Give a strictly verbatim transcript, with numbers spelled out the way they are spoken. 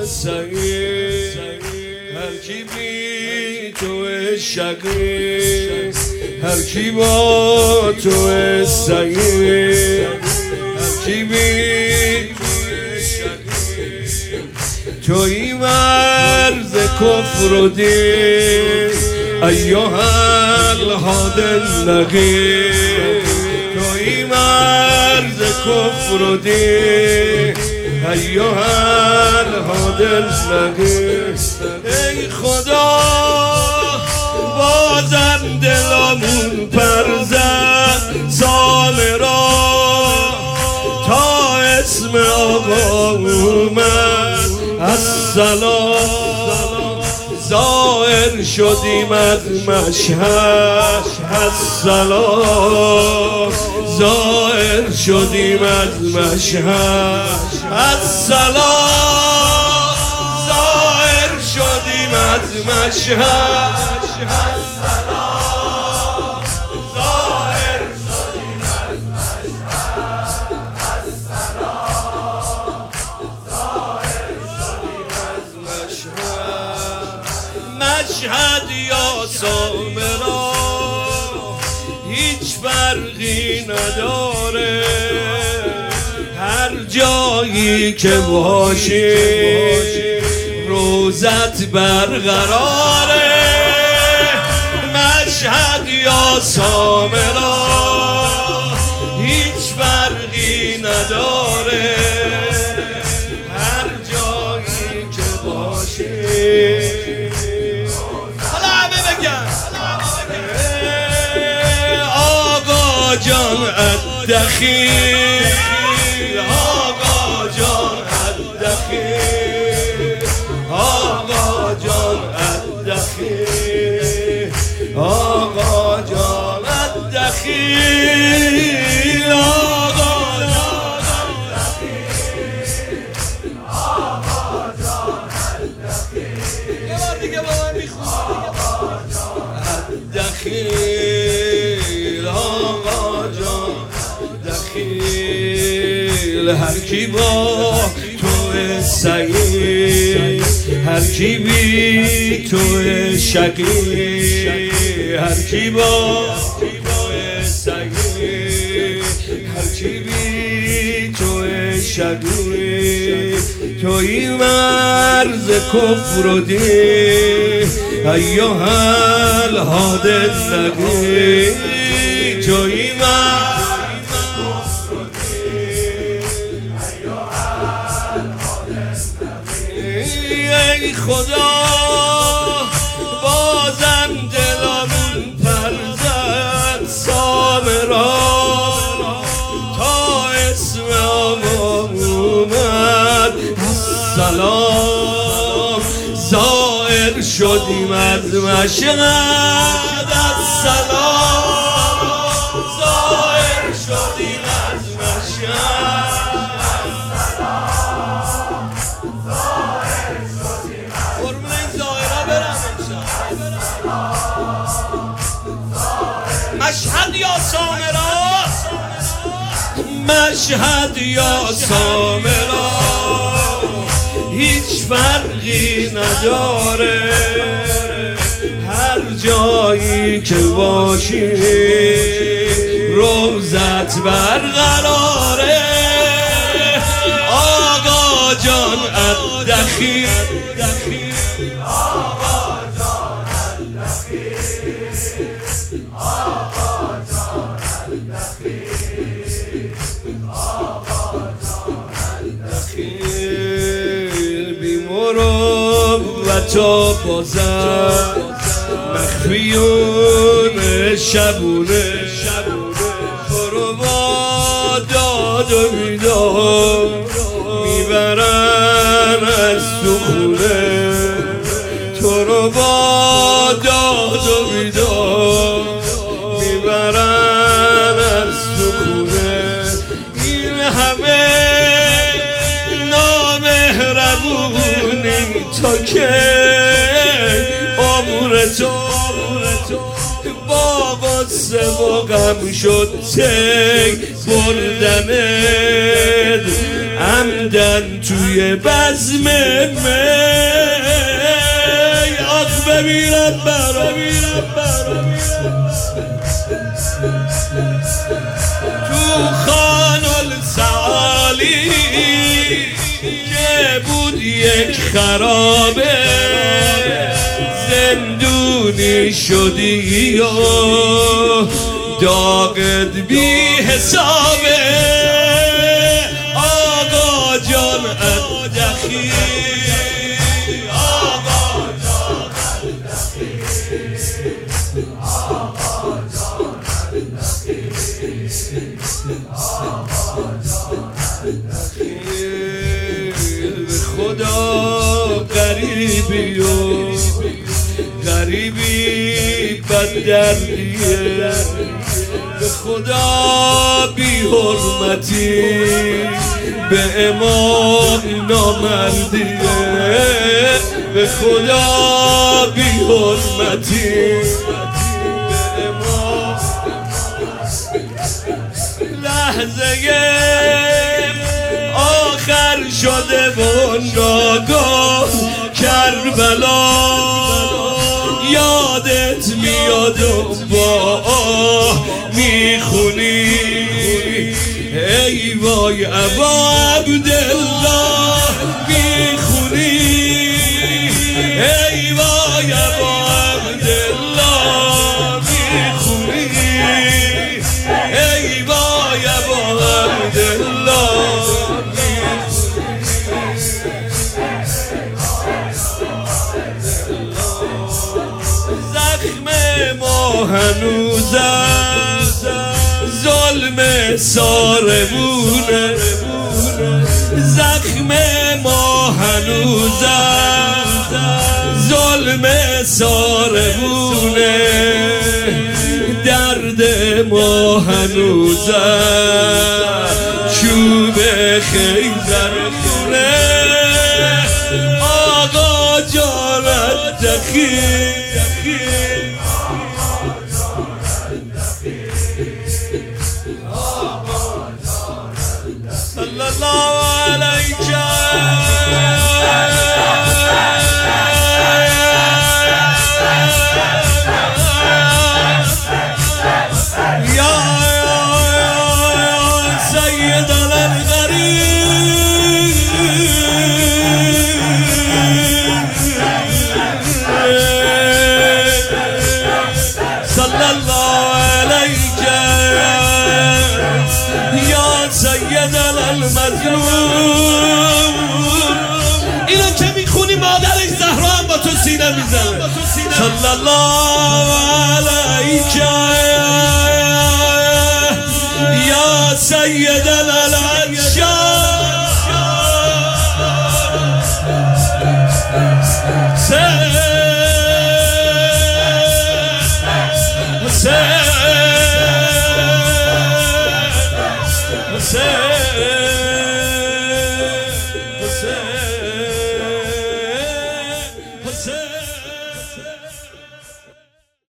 سعید هر کی بی تو شقی هر کی با تو سعید هر کی بی توی مرز کفر و دین ایها الهادی نقی توی مرز کفر و دین ایها الهادی نقی ای خدا بازم دلمون پر زد سامرا تا اسم آقا اومد السلام ظاهر شدیم از مشهد السلام ظاهر شدیم از مشهد السلام ظاهر شدیم از مشهد السلام ظاهر شدیم از مشهد یا سامرا هیچ فرقی نداره هر جایی که باشی روزت برقراره مشهد یا سامرا هیچ فرقی نداره هر جایی که باشی آقا جان الدخیل آقا جان الدخیل آقا جان الدخیل آقا جان الدخیل آقا جان الدخیل آقا جان الدخیل یه بار دیگه با من میخوام الدخیل آقا جان دخیل هر کی با تو سعید هر کی بی تو شقی هر کی با تو سعید هر کی بی تو شقی توی مرز کفر و دین ایها الهادی نقی توی مرز کفر و دین ایها الهادی نقی ای خدا بازم دلمون پر زد سامرا تا اسم آقا اومد السلام ظاهر شدیم از مشهد السلام ظاهر شدیم از مشهد السلام ظاهر شدیم قربون این ظاهرها برم مشهد یا سامرا مشهد یا سامرا هیچ فرقی نداره هر جایی که باشی روزت برقراره آقا جان الدخیل آقا جان الدخیل آقا جان الدخیل آقا جان الدخیل و تا بازم مخفیون شبونه تو رو با داد و بیدار میبرن از تو خونه تو رو با داد و بیدار میبرن از تو خونه این همه نامهربونی تا که عمر تو با قصه و غم شد تی بردنت عمدن توی بزم می آخ بمیرم برا تو خان السعالی که بود یک خرابه زندونی شدی و داغت بی حسابه آقا جان اندخی آقا جان اندخی آقا جان اندخی خدا غریبی و غریبی بددردیه به خدا بی حرمتی به امام نامردیه به خدا بی حرمتی به امام لحظه آخر شده و ناگاه کربلا یادت میاد و با آه میخونی ای وای ابا عبدالله میخونی ای وای ابا عبدالله میخونی ای وای ابا عبدالله زخم ما هنوزم ظلم سارمونه زخم ما هنوزم ظلم سارمونه درد ما هنوزم چوب خیزرمونه آقا جان اندخی صلی الله علیک یا سیدنا الغریب صلی الله علیک یا سیدنا المظلوم اینو که میخونی مادرش زهرا هم با تو سینه میزنه صلی الله علیک یا سیدنا العطشان حسین حسین